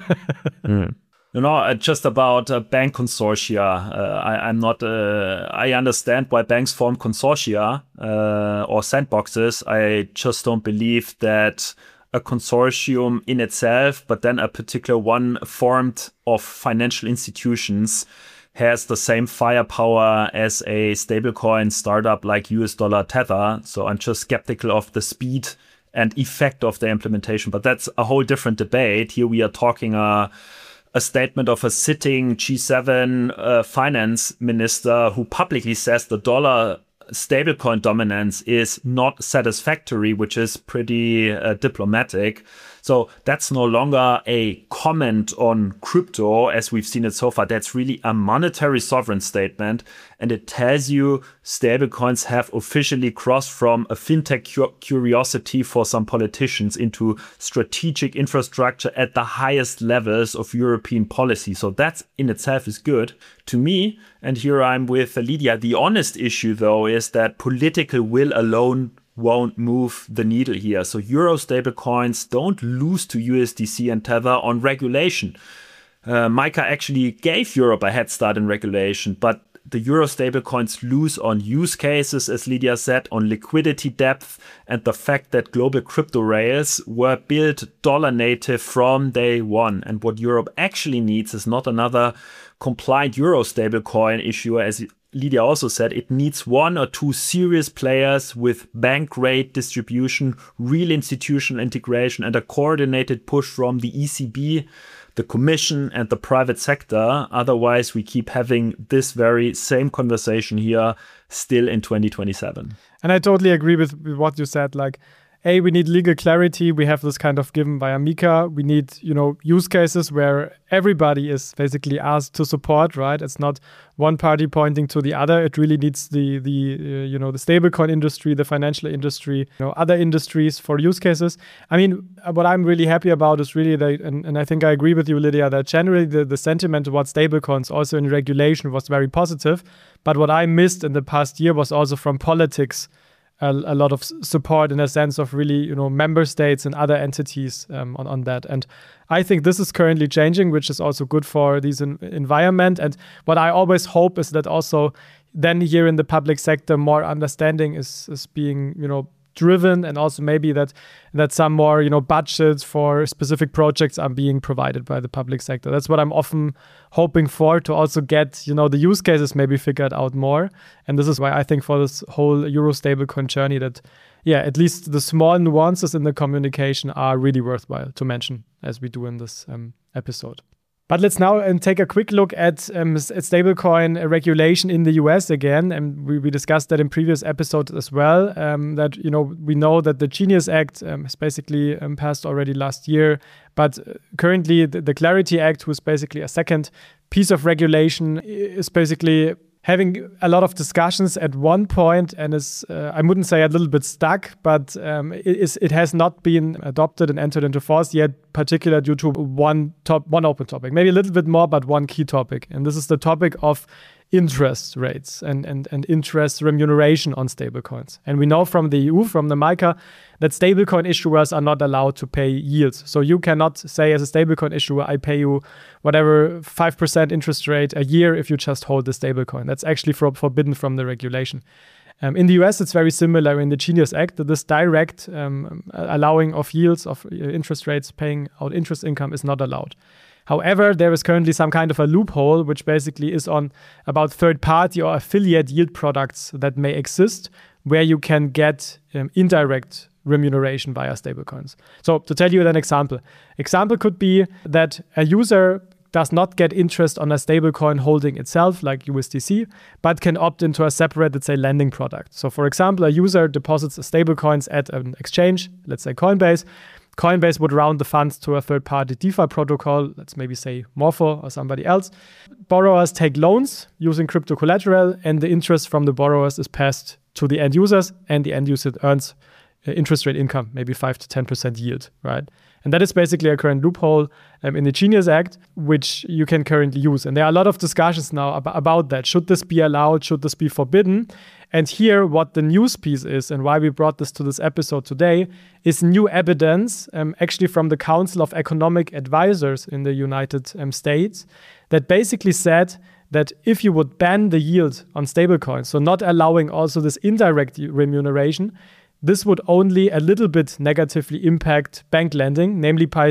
Just about bank consortia. I understand why banks form consortia or sandboxes. I just don't believe that a consortium in itself, but then a particular one formed of financial institutions has the same firepower as a stablecoin startup like US dollar Tether. So I'm just skeptical of the speed and effect of the implementation. But that's a whole different debate. Here we are talking a statement of a sitting G7 finance minister who publicly says the dollar stablecoin dominance is not satisfactory, which is pretty diplomatic. So that's no longer a comment on crypto as we've seen it so far. That's really a monetary sovereign statement. And it tells you stablecoins have officially crossed from a fintech curiosity for some politicians into strategic infrastructure at the highest levels of European policy. So that in itself is good to me. And here I'm with Lydia. The honest issue, though, is that political will alone won't move the needle here. So Euro stablecoins don't lose to USDC and Tether on regulation. MiCA actually gave Europe a head start in regulation, but the euro stablecoins lose on use cases, as Lydia said, on liquidity depth, and the fact that global crypto rails were built dollar native from day one. And what Europe actually needs is not another compliant euro stablecoin issuer, as Lydia also said. It needs one or two serious players with bank rate distribution, real institutional integration, and a coordinated push from the ECB, the Commission, and the private sector. Otherwise, we keep having this very same conversation here still in 2027. And I totally agree with what you said. Like, we need legal clarity. We have this kind of given by MiCA. We need, use cases where everybody is basically asked to support, right? It's not one party pointing to the other. It really needs the stablecoin industry, the financial industry, other industries for use cases. I mean, what I'm really happy about is really that, and I think I agree with you, Lydia, that generally the sentiment towards stablecoins also in regulation was very positive. But what I missed in the past year was also from politics a lot of support in a sense of really, member states and other entities on that. And I think this is currently changing, which is also good for this environment. And what I always hope is that also then here in the public sector, more understanding is being, driven, and also maybe that some more, budgets for specific projects are being provided by the public sector. That's what I'm often hoping for, to also get, the use cases maybe figured out more. And this is why I think for this whole Euro stablecoin journey that, at least the small nuances in the communication are really worthwhile to mention, as we do in this episode. But let's now take a quick look at stablecoin regulation in the US again. And we discussed that in previous episodes as well, that, we know that the Genius Act has basically passed already last year. But currently the Clarity Act, which is basically a second piece of regulation, is basically having a lot of discussions at one point, and is, I wouldn't say a little bit stuck, but it has not been adopted and entered into force yet, particularly due to one open topic, maybe a little bit more, but one key topic. And this is the topic of interest rates and interest remuneration on stablecoins. And we know from the EU, from the MiCA, that stablecoin issuers are not allowed to pay yields. So you cannot say as a stablecoin issuer, I pay you whatever 5% interest rate a year if you just hold the stablecoin. That's actually forbidden from the regulation. In the US, it's very similar in the Genius Act, that this direct allowing of yields, of interest rates, paying out interest income is not allowed. However, there is currently some kind of a loophole, which basically is on about third-party or affiliate yield products that may exist, where you can get indirect remuneration via stablecoins. So to tell you an example could be that a user does not get interest on a stablecoin holding itself, like USDC, but can opt into a separate, let's say, lending product. So for example, a user deposits stablecoins at an exchange, let's say Coinbase. Coinbase would round the funds to a third-party DeFi protocol, let's maybe say Morpho or somebody else. Borrowers take loans using crypto collateral, and the interest from the borrowers is passed to the end users, and the end user earns interest rate income, maybe 5 to 10% yield, right? And that is basically a current loophole in the Genius Act, which you can currently use. And there are a lot of discussions now about that. Should this be allowed? Should this be forbidden? And here, what the news piece is, and why we brought this to this episode today, is new evidence, actually from the Council of Economic Advisors in the United States, that basically said that if you would ban the yield on stablecoins, so not allowing also this indirect remuneration, this would only a little bit negatively impact bank lending, namely by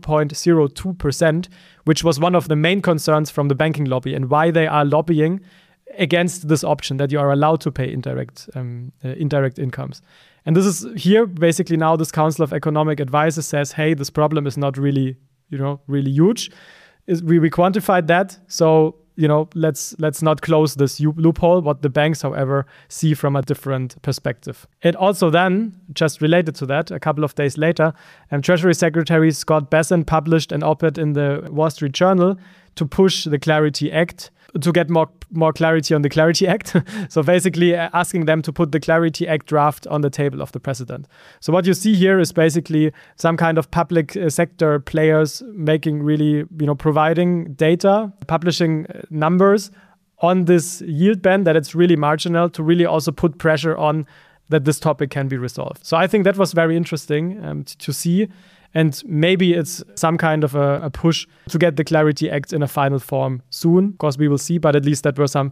0.02%, which was one of the main concerns from the banking lobby, and why they are lobbying against this option that you are allowed to pay indirect incomes. And this is here, basically now this Council of Economic Advisors says, hey, this problem is not really, really huge. We quantified that, so let's not close this loophole, what the banks, however, see from a different perspective. It also then, just related to that, a couple of days later, Treasury Secretary Scott Bessent published an op-ed in the Wall Street Journal to push the Clarity Act, to get more clarity on the Clarity Act. So basically asking them to put the Clarity Act draft on the table of the president. So what you see here is basically some kind of public sector players making really, providing data, publishing numbers on this yield ban, that it's really marginal, to really also put pressure on that this topic can be resolved. So I think that was very interesting to see. And maybe it's some kind of a push to get the Clarity Act in a final form soon, because we will see. But at least that were some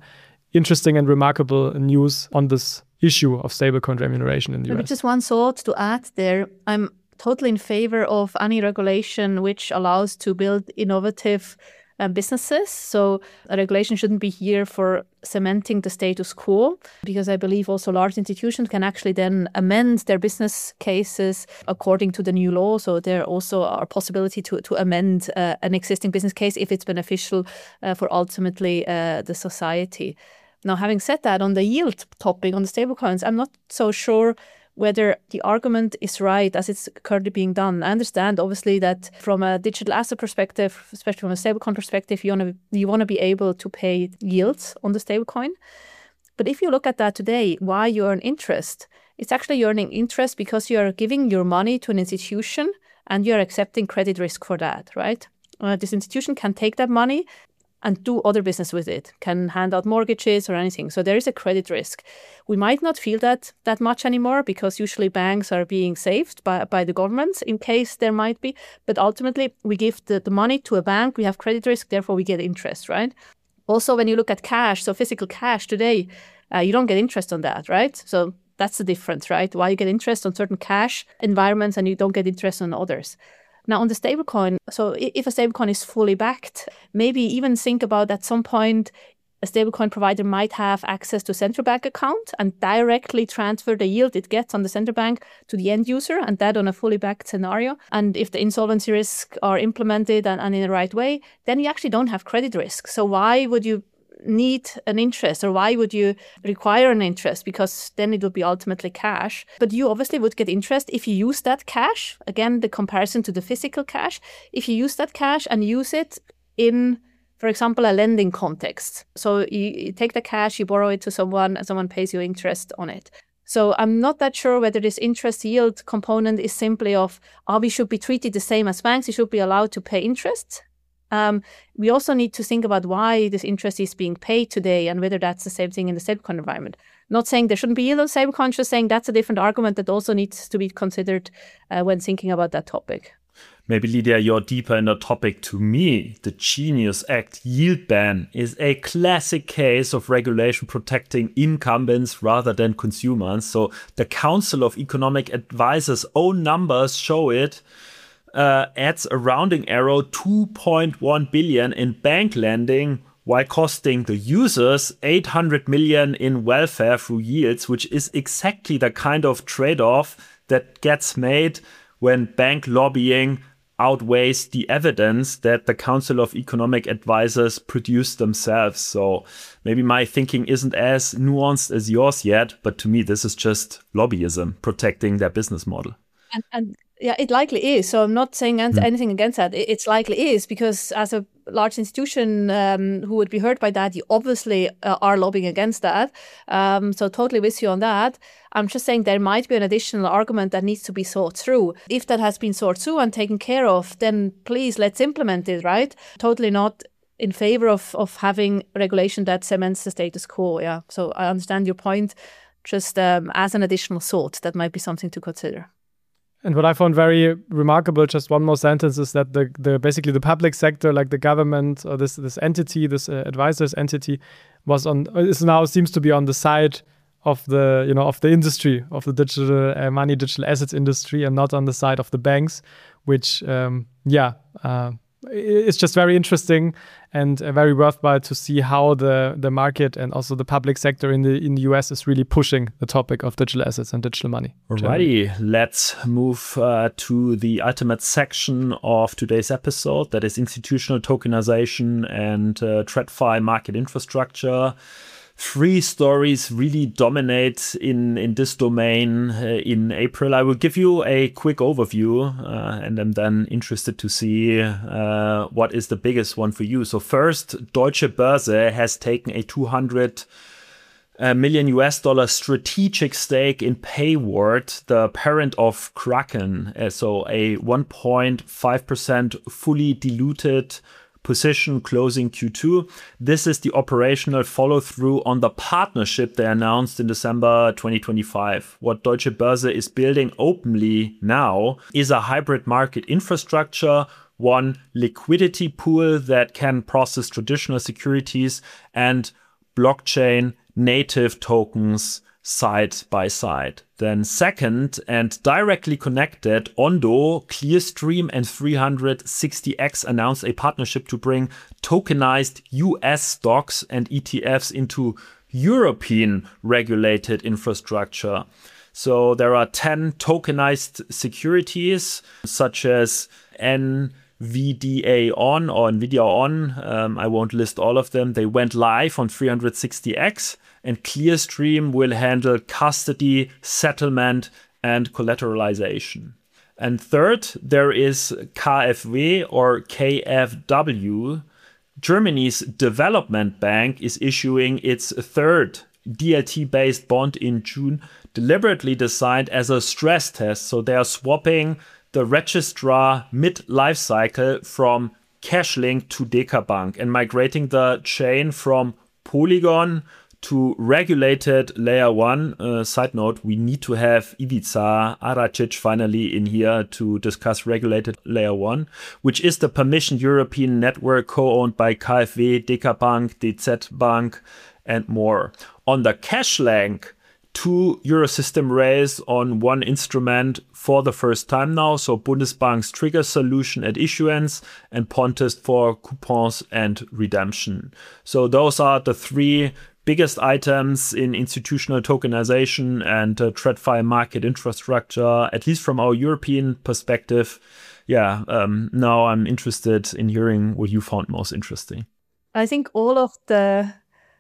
interesting and remarkable news on this issue of stablecoin remuneration in the Maybe US. just one thought to add there. I'm totally in favor of any regulation which allows to build innovative businesses. So a regulation shouldn't be here for cementing the status quo, because I believe also large institutions can actually then amend their business cases according to the new law. So there also are possibility to amend an existing business case if it's beneficial for ultimately the society. Now, having said that, on the yield topic, on the stablecoins, I'm not so sure whether the argument is right as it's currently being done. I understand, obviously, that from a digital asset perspective, especially from a stablecoin perspective, you want to be able to pay yields on the stablecoin. But if you look at that today, why you earn interest, it's actually earning interest because you are giving your money to an institution and you're accepting credit risk for that, right? This institution can take that money and do other business with it, can hand out mortgages or anything. So there is a credit risk. We might not feel that much anymore because usually banks are being saved by the government in case there might be. But ultimately, we give the money to a bank, we have credit risk, therefore we get interest, right? Also, when you look at cash, so physical cash today, you don't get interest on that, right? So that's the difference, right? Why you get interest on certain cash environments and you don't get interest on others. Now, on the stablecoin, so if a stablecoin is fully backed, maybe even think about at some point a stablecoin provider might have access to central bank account and directly transfer the yield it gets on the central bank to the end user, and that on a fully backed scenario. And if the insolvency risks are implemented and in the right way, then you actually don't have credit risk. So why would you need an interest, or why would you require an interest? Because then it would be ultimately cash. But you obviously would get interest if you use that cash. Again, the comparison to the physical cash. If you use that cash and use it in, for example, a lending context. So you take the cash, you borrow it to someone, and someone pays you interest on it. So I'm not that sure whether this interest yield component is simply of, we should be treated the same as banks, you should be allowed to pay interest. We also need to think about why this interest is being paid today and whether that's the same thing in the stablecoin environment. Not saying there shouldn't be yield on stablecoin, just saying that's a different argument that also needs to be considered when thinking about that topic. Maybe, Lydia, you're deeper in the topic. To me, the Genius Act yield ban is a classic case of regulation protecting incumbents rather than consumers. So the Council of Economic Advisors' own numbers show it. Adds a rounding error 2.1 billion in bank lending while costing the users 800 million in welfare through yields, which is exactly the kind of trade-off that gets made when bank lobbying outweighs the evidence that the Council of Economic Advisors produced themselves. So maybe my thinking isn't as nuanced as yours yet, but to me, this is just lobbyism protecting their business model. And yeah, it likely is. So I'm not saying anything against that. It's likely is, because as a large institution who would be hurt by that, you obviously are lobbying against that. So totally with you on that. I'm just saying there might be an additional argument that needs to be thought through. If that has been thought through and taken care of, then please let's implement it, right? Totally not in favor of having regulation that cements the status quo. Yeah. So I understand your point. Just as an additional thought, that might be something to consider. And what I found very remarkable, just one more sentence, is that the basically the public sector, like the government or this entity, this advisors entity, seems to be on the side of the of the industry, of the digital money, digital assets industry, and not on the side of the banks, which it's just very interesting and very worthwhile to see how the market and also the public sector in the US is really pushing the topic of digital assets and digital money. Alrighty, let's move to the ultimate section of today's episode, that is institutional tokenization and TradFi market infrastructure. 3 stories really dominate in this domain in April. I will give you a quick overview and I'm then interested to see what is the biggest one for you. So first, Deutsche Börse has taken a $200 million strategic stake in Payward, the parent of Kraken. So a 1.5% fully diluted position closing Q2. This is the operational follow-through on the partnership they announced in December 2025. What Deutsche Börse is building openly now is a hybrid market infrastructure, one liquidity pool that can process traditional securities and blockchain native tokens side by side. Then second, and directly connected, Ondo, Clearstream, and 360X announced a partnership to bring tokenized US stocks and ETFs into European regulated infrastructure. So there are 10 tokenized securities, such as NVDA on or NVIDIA on. I won't list all of them. They went live on 360X, and Clearstream will handle custody, settlement, and collateralization. And third, there is KfW or KfW. Germany's development bank is issuing its third DLT-based bond in June, deliberately designed as a stress test. So they are swapping the registrar mid-life cycle from Cashlink to DekaBank and migrating the chain from Polygon to regulated layer 1. Side note, we need to have Ivica Aracic finally in here to discuss regulated layer 1, which is the permissioned European network co-owned by KfW, DekaBank, DZ Bank, and more. On the Cashlink, 2 Eurosystem rails on one instrument for the first time now. So Bundesbank's trigger solution at issuance and Pontest for coupons and redemption. So those are the 3 biggest items in institutional tokenization and TradFi market infrastructure, at least from our European perspective. Now I'm interested in hearing what you found most interesting. I think all of the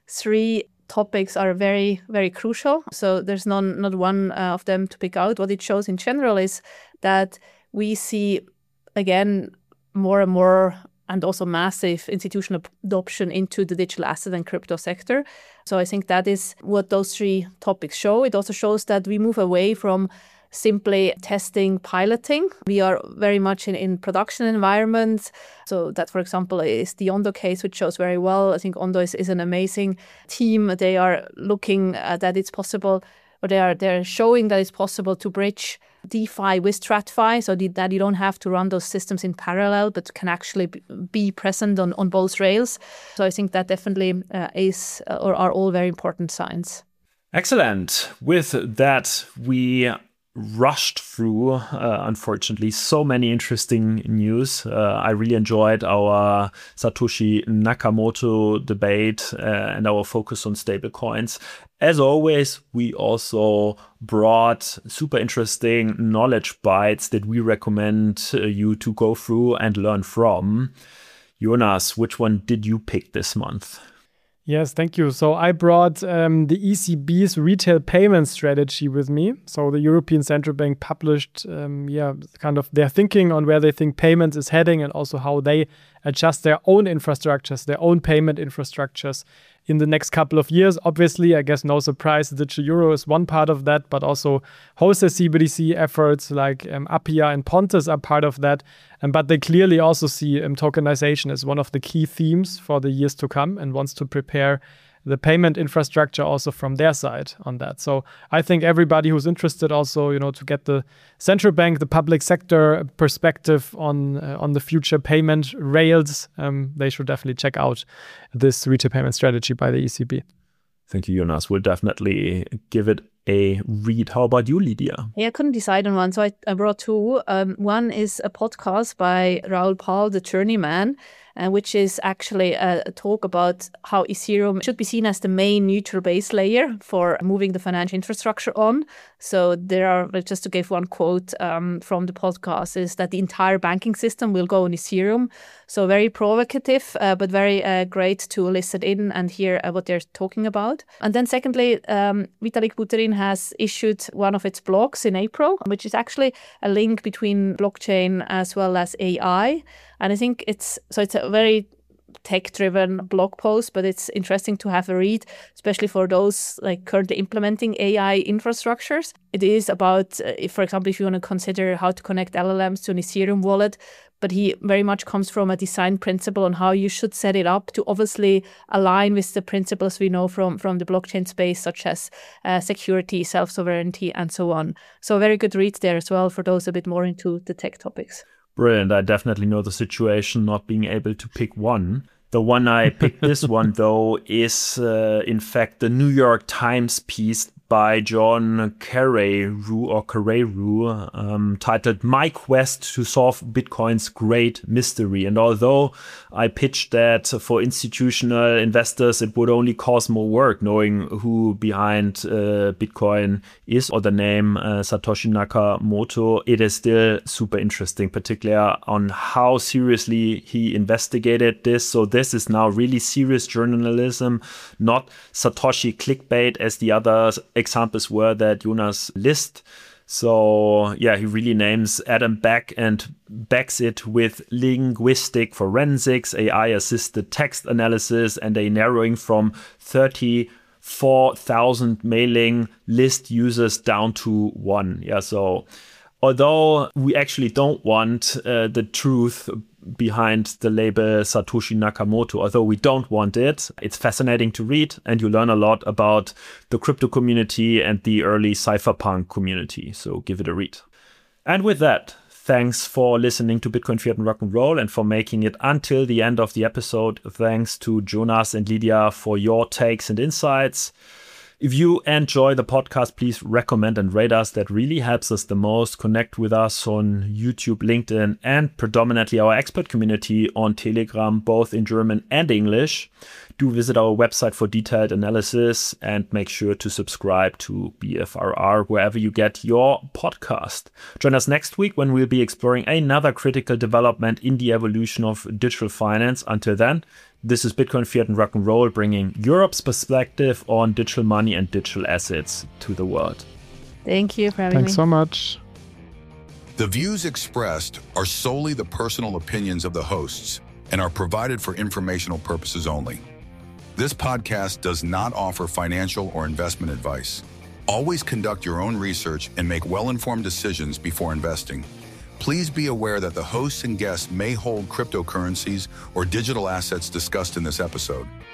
3 topics are very, very crucial. So there's not one of them to pick out. What it shows in general is that we see, again, more and more and also massive institutional adoption into the digital asset and crypto sector. So I think that is what those 3 topics show. It also shows that we move away from simply testing, piloting. We are very much in production environments. So that, for example, is the Ondo case, which shows very well. I think Ondo is an amazing team. They are looking that it's possible, or they're showing that it's possible to bridge DeFi with TradFi, so that you don't have to run those systems in parallel, but can actually be present on both rails. So I think that definitely is or are all very important signs. Excellent. With that, we rushed through, unfortunately, so many interesting news. I really enjoyed our Satoshi Nakamoto debate and our focus on stablecoins. As always, we also brought super interesting knowledge bites that we recommend you to go through and learn from. Jonas, which one did you pick this month? Yes, thank you. So I brought the ECB's retail payment strategy with me. So the European Central Bank published kind of their thinking on where they think payments is heading and also how they adjust their own infrastructures, their own payment infrastructures in the next couple of years. Obviously, I guess no surprise, the digital euro is one part of that, but also wholesale CBDC efforts like Appia and Pontes are part of that. But they clearly also see tokenization as one of the key themes for the years to come and wants to prepare the payment infrastructure also from their side on that. So I think everybody who's interested also, to get the central bank, the public sector perspective on the future payment rails, they should definitely check out this retail payment strategy by the ECB. Thank you, Jonas. We'll definitely give it a read. How about you, Lydia? Yeah, I couldn't decide on one, so I brought 2. One is a podcast by Raoul Pal, the Journeyman, which is actually a talk about how Ethereum should be seen as the main neutral base layer for moving the financial infrastructure on. So there are, just to give one quote from the podcast, is that the entire banking system will go on Ethereum. So very provocative, but very great to listen in and hear what they're talking about. And then secondly, Vitalik Buterin has issued one of its blogs in April, which is actually a link between blockchain as well as AI. And I think it's a very tech-driven blog post, but it's interesting to have a read, especially for those currently implementing AI infrastructures. It is about, for example, if you want to consider how to connect LLMs to an Ethereum wallet, but he very much comes from a design principle on how you should set it up to obviously align with the principles we know from the blockchain space, such as security, self-sovereignty, and so on. So a very good read there as well for those a bit more into the tech topics. Brilliant. I definitely know the situation, not being able to pick one. The one I picked this one, though, is in fact the New York Times piece by John Carreyrou titled "My Quest to Solve Bitcoin's Great Mystery." And although I pitched that for institutional investors, it would only cause more work knowing who behind Bitcoin is or the name Satoshi Nakamoto, it is still super interesting, particularly on how seriously he investigated this. So this is now really serious journalism, not Satoshi clickbait as the other examples were that Jonas list. So yeah, he really names Adam Back and backs it with linguistic forensics, AI-assisted text analysis, and a narrowing from 34,000 mailing list users down to 1. Yeah, so although we actually don't want the truth behind the label Satoshi Nakamoto, although we don't want it, it's fascinating to read, and you learn a lot about the crypto community and the early cypherpunk community. So give it a read. And with that, thanks for listening to Bitcoin, Fiat, and Rock and Roll, and for making it until the end of the episode. Thanks to Jonas and Lydia for your takes and insights. If you enjoy the podcast, please recommend and rate us. That really helps us the most. Connect with us on YouTube, LinkedIn, and predominantly our expert community on Telegram, both in German and English. Do visit our website for detailed analysis and make sure to subscribe to BFRR wherever you get your podcast. Join us next week when we'll be exploring another critical development in the evolution of digital finance. Until then, this is Bitcoin, Fiat, and Rock and Roll, bringing Europe's perspective on digital money and digital assets to the world. Thank you for having me. Thanks so much. The views expressed are solely the personal opinions of the hosts and are provided for informational purposes only. This podcast does not offer financial or investment advice. Always conduct your own research and make well-informed decisions before investing. Please be aware that the hosts and guests may hold cryptocurrencies or digital assets discussed in this episode.